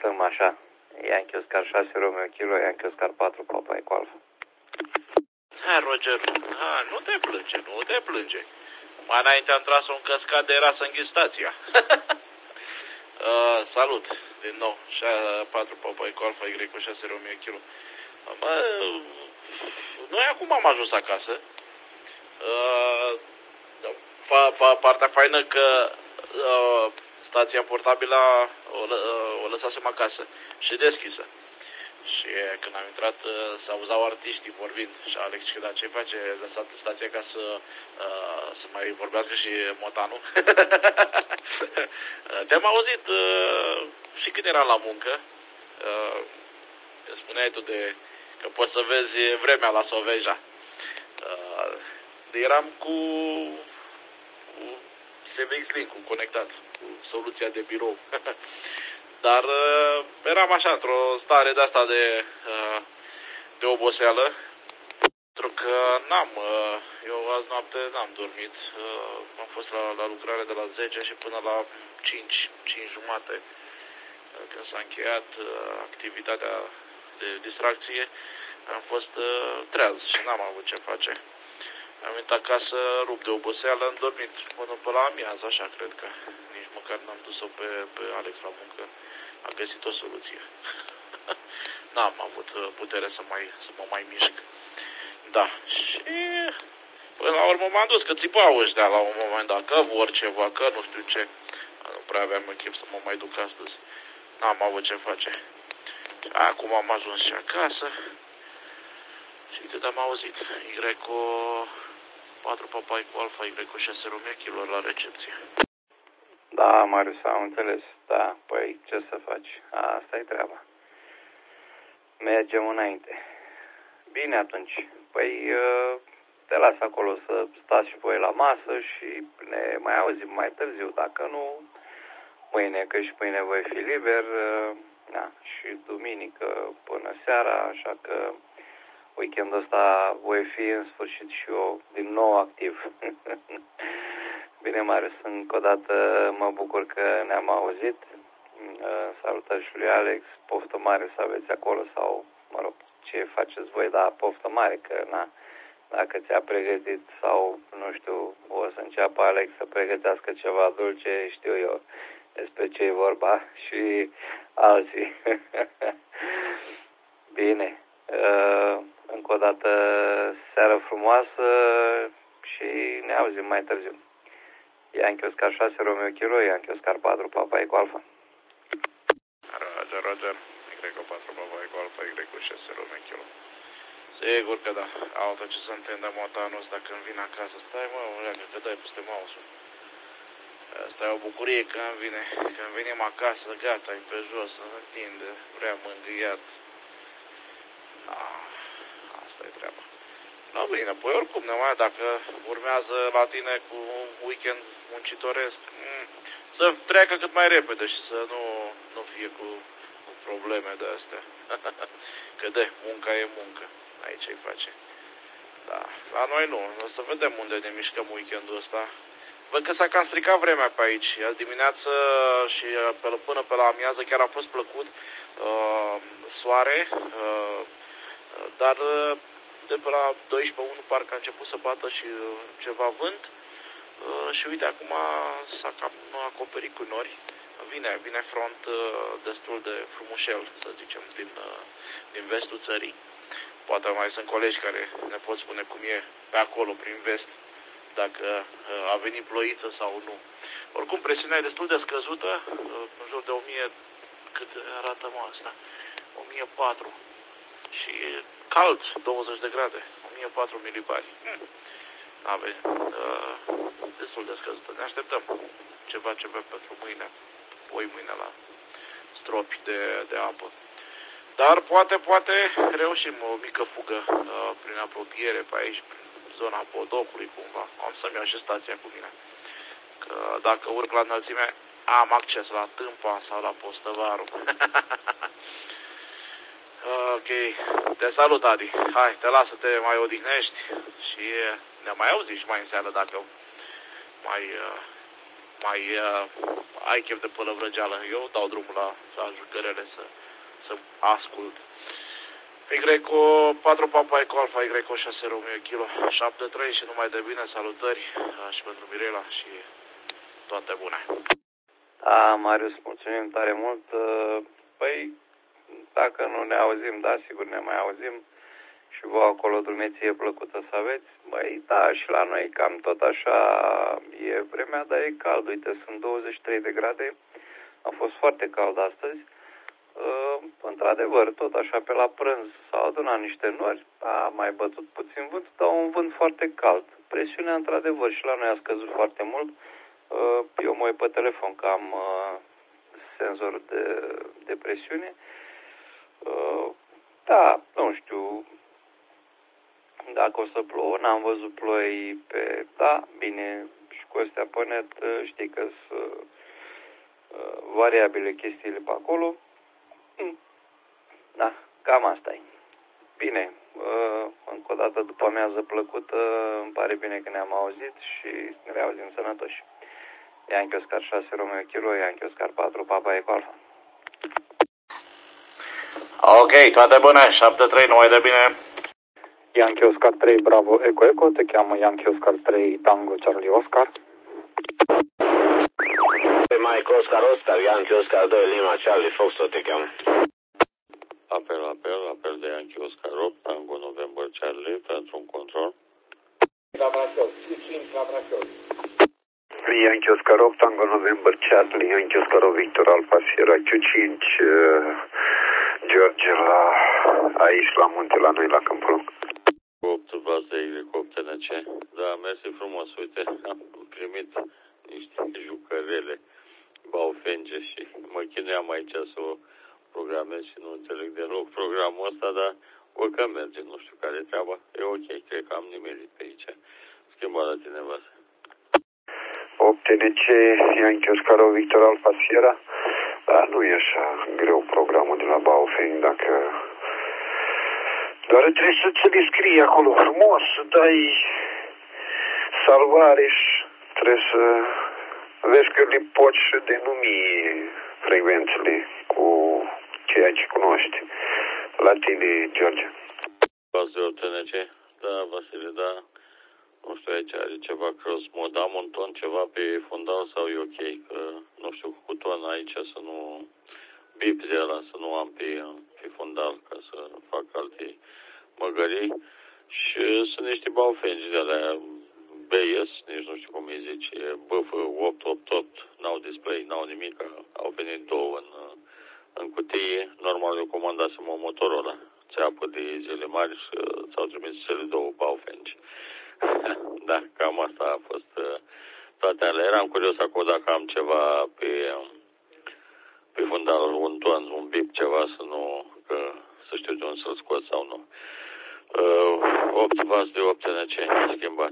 lăsăm așa. Yankee Oscar 6 Romeo Kilo, Yankee Oscar 4 Papa Eco Alpha. Hai, Roger, nu te plânge, nu te plânge. Mai înainte am tras un căscat, era să înghis stația. Salut, din nou, 4 Papa Eco Alpha Y cu 6 Romeo Kilo. Noi acum am ajuns acasă. Partea faină că stația portabilă o lăsasem acasă și deschisă. Și când am intrat se auzeau artiștii vorbind și Alex zice, da, ce face? Lăsat stația ca să mai vorbească și motanul. Te-am auzit și când eram la muncă. Spuneai tu că poți să vezi vremea la Soveja. Eram cu SVX Link-ul conectat, cu soluția de birou. Dar eram așa, într-o stare de asta de oboseală, pentru că eu azi noapte n-am dormit, am fost la lucrare de la 10 și până la 5 jumate, când s-a încheiat activitatea de distracție, am fost treaz și n-am avut ce face. Am venit acasă, rupt de oboseală, am dormit până pe la amiază, așa cred că nici măcar n-am dus-o pe Alex la muncă. A găsit o soluție. N-am avut putere să mă mai mișc. Da, și până la urmă m-am dus, că țipau ăștia la un moment dat, că vor ceva, că nu știu ce. Nu prea aveam chef să mă mai duc astăzi. N-am avut ce face. Acum am ajuns și acasă. Și uite, am auzit. Y cu 4 Papa Eco Alpha, Y cu 6 Romeo Kilo la recepție. Da, Marius, am înțeles. Da, păi ce să faci? Asta e treaba. Mergem înainte. Bine atunci. Păi te las acolo să stați și voi la masă și ne mai auzim mai târziu. Dacă nu, mâine, că și mâine voi fi liber. Da, și duminică până seara, așa că weekendul ăsta voi fi în sfârșit și eu din nou activ. Bine, Marius, încă o dată mă bucur că ne-am auzit. Salutări și lui Alex, poftă mare să aveți acolo sau, mă rog, ce faceți voi, da, poftă mare, că na, dacă ți-a pregătit sau, nu știu, o să înceapă Alex să pregătească ceva dulce, știu eu despre ce e vorba și alții. Bine, încă o dată seară frumoasă și ne auzim mai târziu. Yankee Oscar 6 Romeo Kilo, Yankee Oscar 4 Papa Eco Alpha. Roger, Y cu 4 Papa Eco Alpha, Y cu 6 Romeo Kilo. Sigur că da, altă ce să întindă motanul ăsta când vine acasă. Stai mă, uleagă, că dai peste mouse-ul. Asta e o bucurie când venim acasă, gata, e pe jos, să întinde, vrea mângâiat. Asta e treaba. Nu, bine, păi oricum, dacă urmează la tine cu un weekend muncitoresc, să treacă cât mai repede și să nu fie cu probleme de astea. Că munca e muncă, aici îi face. Da, la noi nu, o să vedem unde ne mișcăm weekendul ăsta. Văd că s-a cam stricat vremea pe aici. Azi dimineață și până pe la amiază chiar a fost plăcut, soare, dar de pe la 12-1 parcă a început să bată și ceva vânt. Și uite, acum s-a cam acoperit cu nori. Vine front destul de frumușel, să zicem, din vestul țării. Poate mai sunt colegi care ne pot spune cum e pe acolo, prin vest, dacă a venit ploiță sau nu. Oricum, presiunea e destul de scăzută, în jur de 1000, cât arată asta? 1004. Și cald, 20 de grade, 1004 milibari. Destul de scăzută. Ne așteptăm ceva pentru mâine, mâine la stropi de apă. Dar poate reușim o mică fugă prin apropiere pe aici, prin zona Podocului cumva. Am să-mi iau și stația cu mine. Că dacă urc la înălțime, am acces la Tâmpa sau la Postăvaru. Ok, te salut, Adi. Hai, te las să te mai odihnești și ne mai auzi și mai în seară dacă mai ai chef de pălăvrăgeală. Eu dau drumul la jucărele să ascult. Y 4 Papa Eco Alpha, Y 6 Romeo Kilo 73 și numai de bine, salutări și pentru Mirela și toate bune. Da, Marius, mulțumim tare mult. Păi, dacă nu ne auzim, da, sigur ne mai auzim. Și vă acolo drumeție plăcută să aveți. Băi, da, și la noi cam tot așa e vremea, dar e cald. Uite, sunt 23 de grade. A fost foarte cald astăzi. Într-adevăr, tot așa pe la prânz s-au adunat niște nori. A mai bătut puțin vânt, dar un vânt foarte cald. Presiunea, într-adevăr, și la noi a scăzut foarte mult. Eu mă uit pe telefon că am senzor de presiune. Da, nu știu dacă o să plouă, n-am văzut ploi pe... Da, bine, și cu astea pe net știi că sunt variabile chestiile pe acolo. Da, cam asta e. Bine, încă o dată după amiază plăcută, îmi pare bine că ne-am auzit și ne reauzim sănătoși. Yankee Oscar 6 Romeo Kilo, Yankee Oscar 4 Papa Eco Alpha. Ok, toate bune, 7-3, numai de bine. Yankee Oscar 3 Bravo Eco Eco, te cheamă Yankee Oscar 3 Tango Charlie Oscar. Mike Oscar Oscar, Yankee Oscar 2 Lima Charlie Foxtrot te cheamă. Apel de Yankee Oscar 8, Tango November Charlie pentru un control. La Brașov, 5 la Brașov. Yankee Oscar 8, Tango November Charlie, Yankee Oscar 8, Victor Alpha Sierra Q5, George aici la munte la noi la Câmpul. 8 vas de Y8 TNC. Da, mersi frumos, uite, am primit niște jucărele baufenge și mă chinuiam aici să o programez și nu înțeleg deloc programul ăsta, dar oricum merge, nu știu care e treaba. E ok, cred că am nimerit pe aici. Schimba la tine, Vasă. 8 TNC, Yankee Oscar 8, Victor Alpha Sierra. Da, nu e așa greu programul de la Baofeng, dacă... Doar trebuie să ți-l scrii acolo frumos, să dai salvare și trebuie să vezi că le poți și denumi frecvențele cu ceea ce cunoști. La tine, George. Vas de 8 TNC? Da, Vasile, da. Nu știu, aici are ceva cross mod. Am un ton ceva pe fundal sau e ok? Că, nu știu, cu ton aici să nu... Bip de ăla, să nu am pe fundal ca să fac alte măgării. Și sunt niște baufengi de alea BS, nici nu știu cum îi zice, BF 888, n-au display, n-au nimic, au venit două în cutie. Normal eu comandasem o Motorola, țeapă de zile mari și ți-au trimis cele două baufengi. Da, cam asta a fost toate alea. Eram curios acum dacă am ceva pe fundal, un ton, un bip, ceva, să știu de unde să-l scot sau nu. 8 vas de 8 TNC, schimbat.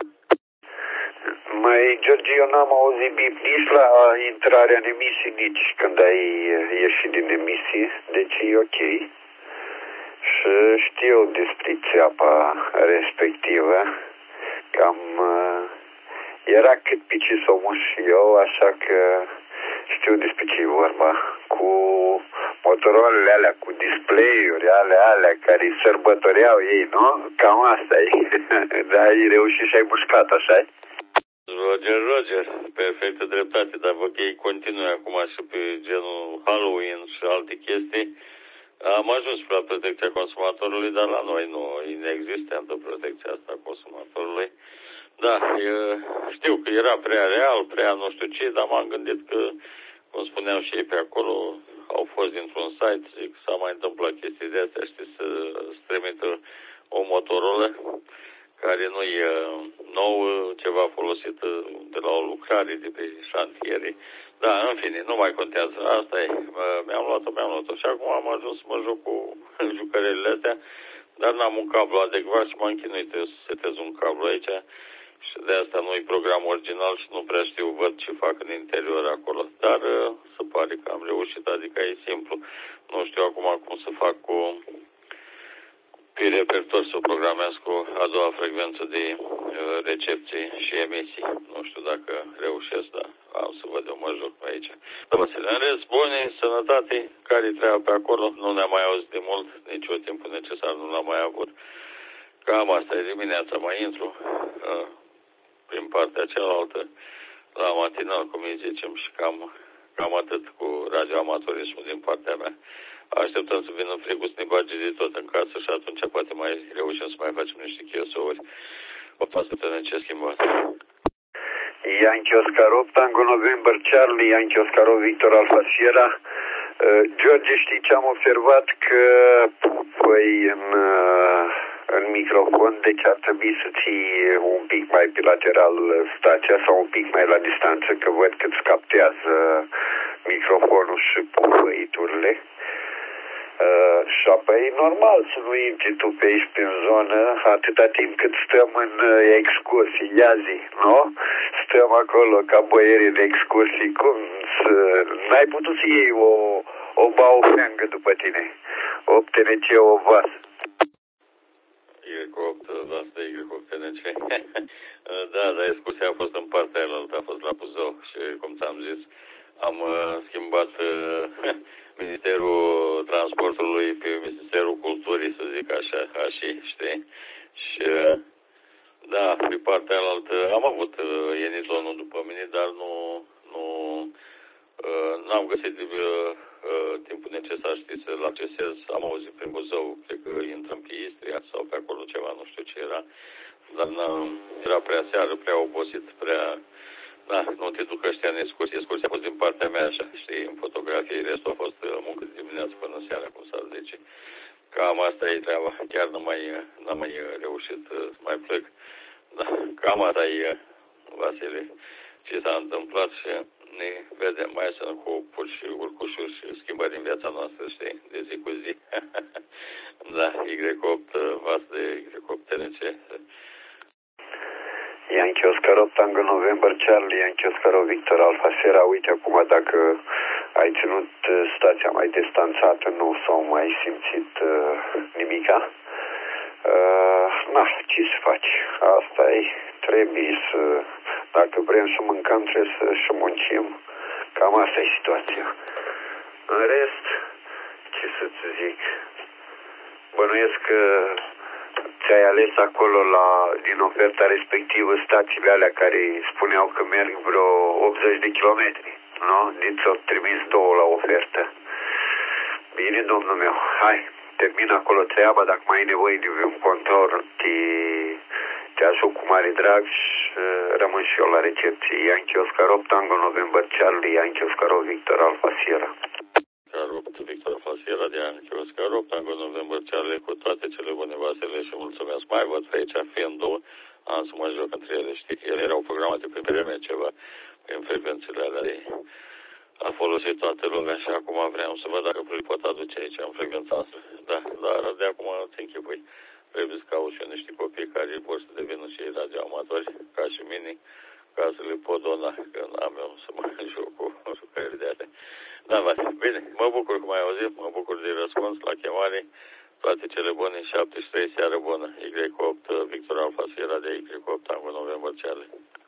Mai, George, eu n-am auzit bip nici la intrarea în emisii, nici când ai ieșit din emisii, deci e ok. Și știu despre țeapa respectivă, cam era cât pe ce s-o muș și eu, așa că știu despre ce e vorba. Cu motorolele alea, cu display-uri, alea care sărbătoreau ei, nu? Cam asta e. Dar ai reușit și ai mușcat, așa-i? Roger, perfectă dreptate, dar văd că ei continuă acum și pe genul Halloween și alte chestii. Am ajuns la protecția consumatorului, dar la noi nu e inexistentă protecția asta a consumatorului. Da, știu că era prea real, prea nu știu ce, dar m-am gândit că, cum spuneau și ei pe acolo, au fost dintr-un site, zic, s-a mai întâmplat chestii de astea, știi, să-ți trimită o Motorola care nu e nou, ceva folosit de la o lucrare de pe șantiere. Da, în fine, nu mai contează. Asta e. Mi-am luat-o. Și acum am ajuns să mă joc cu jucările astea, dar n-am un cablu adecvat și m-am chinuit să setez un cablu aici. Și de asta nu-i program original și nu prea știu, văd ce fac în interior acolo. Dar se pare că am reușit, adică e simplu. Nu știu acum cum să fac pe repertor să programez cu a doua frecvență de recepție și emisii. Nu știu dacă reușesc, dar am să văd eu, mă joc pe aici. Da, Vasile, în rest, bune, sănătate, care treaba pe acolo, nu ne-am mai auzit de mult, nici eu timpul necesar nu l-am mai avut. Cam asta e dimineața, mai intru prin partea cealaltă, la matinal, cum îi zicem, și cam atât cu radioamatorismul din partea mea. Așteptăm să vină frigul să ne bage de tot în casă și atunci poate mai reușim să mai facem niște chesouri. O pasă ce schimbat. Yankee Oscar 8, Tango November Charlie, Yankee Oscar 8, Victor Alpha Sierra. George, știi ce am observat? Că păi în microfon, deci ar trebui să ții un pic mai pe lateral stația sau un pic mai la distanță, că văd că îți captează microfonul și pufăiturile. Și apoi e normal să nu intri tu pe aici prin zonă atâta timp cât stăm în excursii, ia zi, nu? Stăm acolo ca boierii de excursii, cum să... N-ai putut să iei o baofeangă după tine, o TNC, o vas. Y8, asta e Y8 TNC. Da, dar excursia a fost în partea aia, a fost la Buzău și cum ți-am zis, am schimbat Ministerul Transportului pe Ministerul Culturii, să zic așa, știi? Și da, pe partea alaltă am avut Enitonul după mine, dar n-am găsit timpul necesar, știi, să-l accesez. Am auzit prin Buzău, cred că intrăm pe Istria sau pe acolo ceva, nu știu ce era, dar era prea seară, prea obosit, prea... Da, nu te duc ăștia în excursie. Excursia a fost din partea mea, așa, știi, în fotografie. Restul a fost muncă de dimineață până seara, cum s-ar zice. Cam asta e treaba. Chiar n-am mai reușit să mai plec. Da, cam asta e, Vasile, ce s-a întâmplat și ne vedem mai să cu puși și urcușuri și schimbări în viața noastră, știi, de zi cu zi. Da, Y8, vas de Y8 TNC. Yankee Oscar 8, Tango November Charlie, Yankee Oscar 8, Victor Alpha Sierra. Uite acum dacă ai ținut stația mai distanțată, nu s-au mai simțit nimica. Ce să faci? Asta e, trebuie să, dacă vrem să mâncăm, trebuie să și muncim. Cam asta e situația. În rest, ce să-ți zic? Bănuiesc că ți-ai ales acolo din oferta respectivă stațiile alea care spuneau că merg vreo 80 de kilometri, nu? Din ți-au trimis două la ofertă. Bine, domnul meu, hai, termin acolo treaba, dacă mai ai nevoie de un contor, te ajut cu mare drag și rămân și eu la recepție. Yankee Oscar 8, Tango November Charlie, Yankee Oscar 8, Victor Alpha Sierra. Victor Alpha Sierra de Yankee Oscar 8, Tango November Charlie, cu toate cele bune, Vasile, și mulțumesc. Mai văd pe aici fiind-o, am să mă joc între ele, știi, ele erau programate pe vreme ceva, prin frecvențele alea. A folosit toată lumea și acum vreau să văd dacă le pot aduce aici în frecvența asta. Da, dar de acum îți închipui. Trebuie să caut și eu niște copii care vor să devină și radioamatori, ca și mine, ca să le pot dona, că n-am eu să mă joc cu jucări de astea. Da, bine, mă bucur că m-ai auzit, mă bucur de răspuns la chemare, toate cele bune, 73, seară bună, Y8, Victor Alpha Sierra de Y8, Tango November Charlie.